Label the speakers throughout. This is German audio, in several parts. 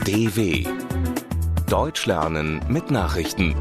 Speaker 1: DW Deutsch lernen mit Nachrichten.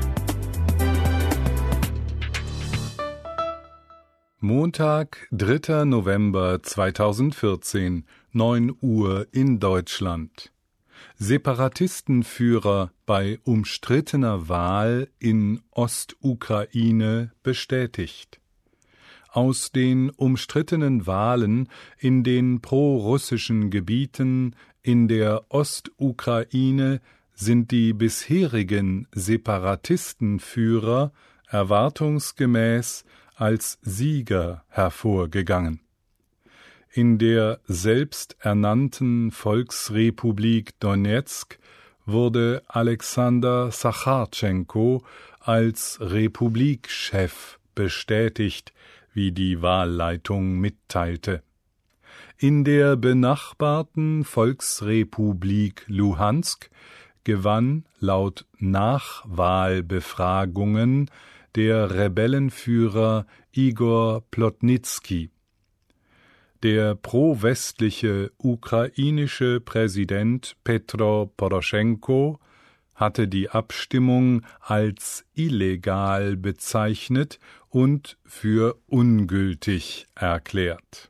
Speaker 2: Montag, 3. November 2014, 9 Uhr in Deutschland. Separatistenführer bei umstrittener Wahl in Ostukraine bestätigt. Aus den umstrittenen Wahlen in den prorussischen Gebieten in der Ostukraine sind die bisherigen Separatistenführer erwartungsgemäß als Sieger hervorgegangen. In der selbsternannten Volksrepublik Donezk wurde Alexander Sachartschenko als Republikchef bestätigt, wie die Wahlleitung mitteilte. In der benachbarten Volksrepublik Luhansk gewann laut Nachwahlbefragungen der Rebellenführer Igor Plotnytsky. Der pro-westliche ukrainische Präsident Petro Poroschenko hatte die Abstimmung als illegal bezeichnet und für ungültig erklärt.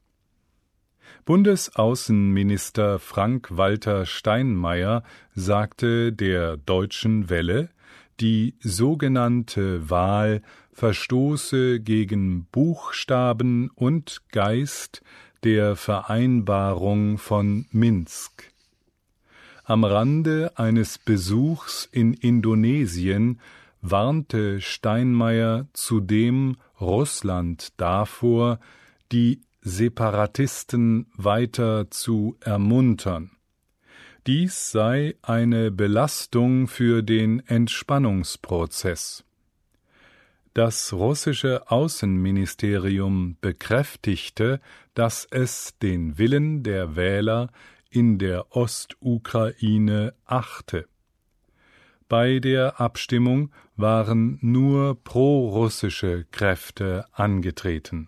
Speaker 2: Bundesaußenminister Frank-Walter Steinmeier sagte der Deutschen Welle, die sogenannte Wahl verstoße gegen Buchstaben und Geist der Vereinbarung von Minsk. Am Rande eines Besuchs in Indonesien warnte Steinmeier zudem Russland davor, die Separatisten weiter zu ermuntern. Dies sei eine Belastung für den Entspannungsprozess. Das russische Außenministerium bekräftigte, dass es den Willen der Wähler in der Ostukraine achte. Bei der Abstimmung waren nur prorussische Kräfte angetreten.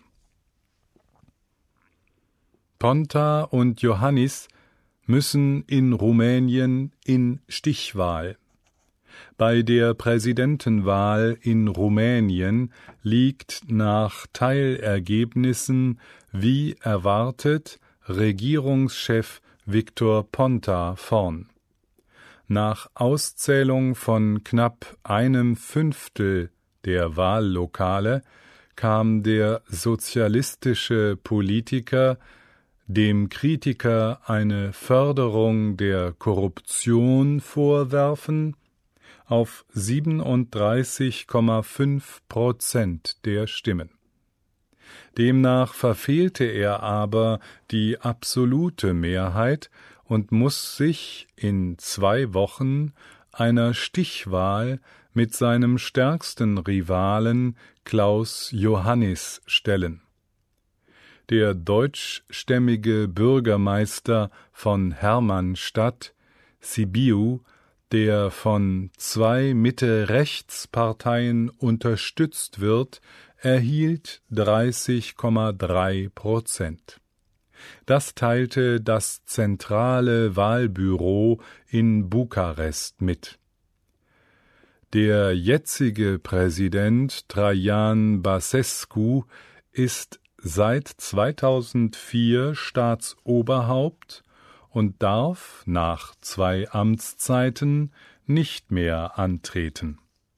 Speaker 2: Ponta und Iohannis müssen in Rumänien in Stichwahl. Bei der Präsidentenwahl in Rumänien liegt nach Teilergebnissen wie erwartet Regierungschef Victor Ponta vorn. Nach Auszählung von knapp 1/5 der Wahllokale kam der sozialistische Politiker dem Kritiker eine Förderung der Korruption vorwerfen, auf 37,5% der Stimmen. Demnach verfehlte er aber die absolute Mehrheit und muss sich in 2 Wochen einer Stichwahl mit seinem stärksten Rivalen Klaus Iohannis stellen. Der deutschstämmige Bürgermeister von Hermannstadt, Sibiu, der von 2 Mitte-Rechts-Parteien unterstützt wird, erhielt 30,3%. Das teilte das zentrale Wahlbüro in Bukarest mit. Der jetzige Präsident Traian Băsescu ist seit 2004 Staatsoberhaupt und darf nach 2 Amtszeiten nicht mehr antreten.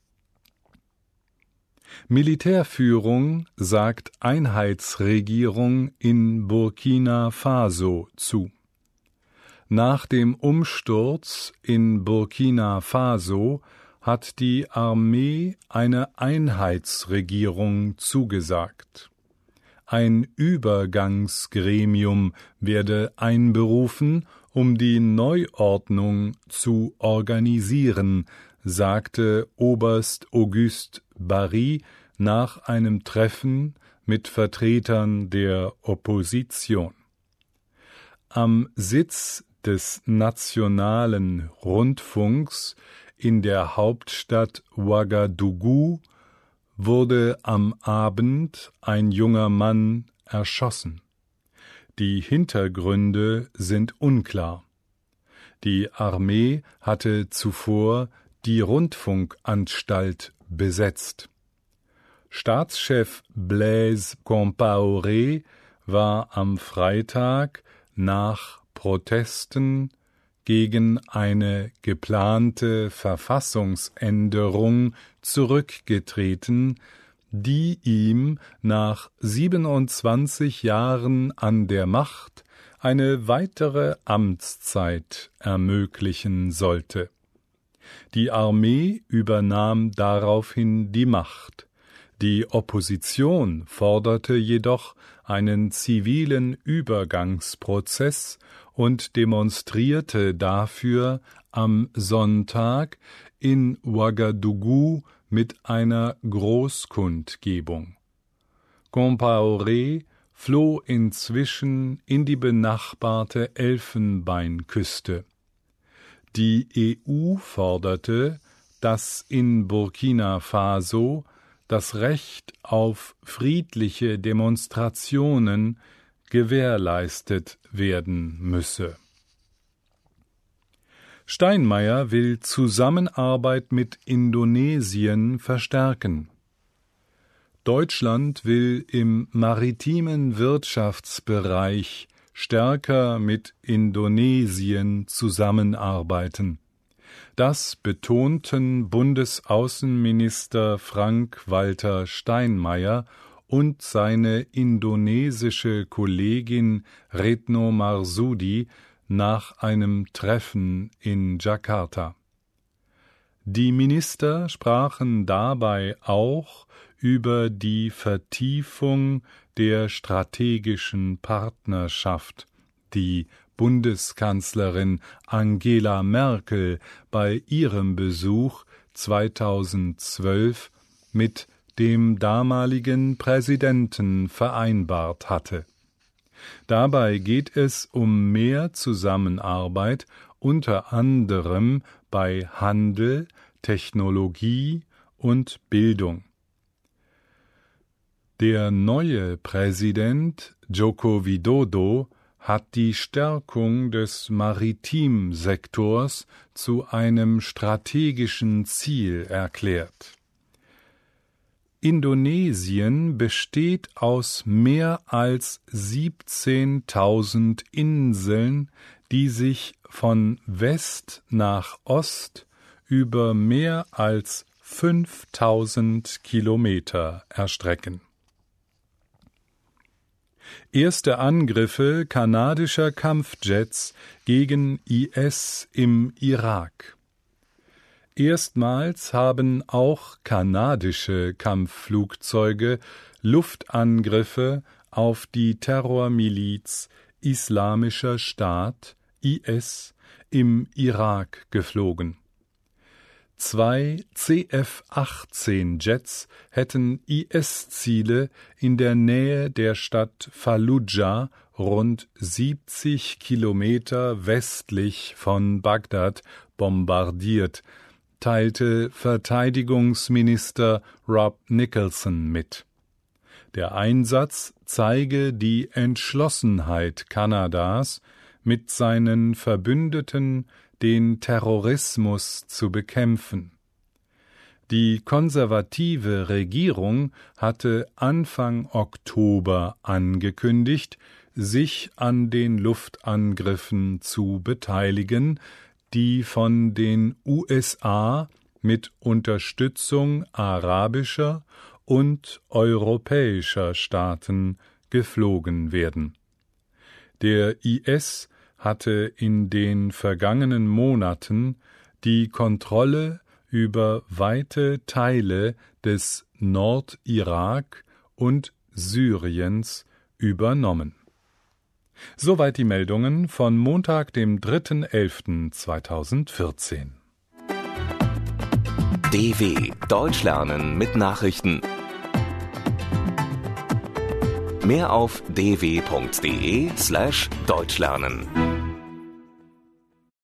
Speaker 2: Militärführung sagt Einheitsregierung in Burkina Faso zu. Nach dem Umsturz in Burkina Faso hat die Armee eine Einheitsregierung zugesagt. Ein Übergangsgremium werde einberufen, um die Neuordnung zu organisieren, sagte Oberst Auguste Barry nach einem Treffen mit Vertretern der Opposition. Am Sitz des Nationalen Rundfunks in der Hauptstadt Ouagadougou wurde am Abend ein junger Mann erschossen. Die Hintergründe sind unklar. Die Armee hatte zuvor die Rundfunkanstalt besetzt. Staatschef Blaise Compaoré war am Freitag nach Protesten gegen eine geplante Verfassungsänderung zurückgetreten, die ihm nach 27 Jahren an der Macht eine weitere Amtszeit ermöglichen sollte. Die Armee übernahm daraufhin die Macht. Die Opposition forderte jedoch einen zivilen Übergangsprozess und demonstrierte dafür am Sonntag in Ouagadougou mit einer Großkundgebung. Compaoré floh inzwischen in die benachbarte Elfenbeinküste. Die EU forderte, dass in Burkina Faso das Recht auf friedliche Demonstrationen gewährleistet werden müsse. Steinmeier will Zusammenarbeit mit Indonesien verstärken. Deutschland will im maritimen Wirtschaftsbereich stärker mit Indonesien zusammenarbeiten. Das betonten Bundesaußenminister Frank-Walter Steinmeier und seine indonesische Kollegin Retno Marsudi nach einem Treffen in Jakarta. Die Minister sprachen dabei auch über die Vertiefung der strategischen Partnerschaft, die Bundeskanzlerin Angela Merkel bei ihrem Besuch 2012 mit dem damaligen Präsidenten vereinbart hatte. Dabei geht es um mehr Zusammenarbeit, unter anderem bei Handel, Technologie und Bildung. Der neue Präsident Joko Widodo hat die Stärkung des Maritimsektors zu einem strategischen Ziel erklärt. Indonesien besteht aus mehr als 17.000 Inseln, die sich von West nach Ost über mehr als 5.000 Kilometer erstrecken. Erste Angriffe kanadischer Kampfjets gegen IS im Irak. Erstmals haben auch kanadische Kampfflugzeuge Luftangriffe auf die Terrormiliz Islamischer Staat (IS) im Irak geflogen. 2 CF-18-Jets hätten IS-Ziele in der Nähe der Stadt Fallujah, rund 70 Kilometer westlich von Bagdad, bombardiert, teilte Verteidigungsminister Rob Nicholson mit. Der Einsatz zeige die Entschlossenheit Kanadas, mit seinen Verbündeten den Terrorismus zu bekämpfen. Die konservative Regierung hatte Anfang Oktober angekündigt, sich an den Luftangriffen zu beteiligen, die von den USA mit Unterstützung arabischer und europäischer Staaten geflogen werden. Der IS hatte in den vergangenen Monaten die Kontrolle über weite Teile des Nordirak und Syriens übernommen. Soweit die Meldungen von Montag, dem 3.11.2014.
Speaker 1: DW Deutsch lernen mit Nachrichten. Mehr auf dw.de/deutschlernen.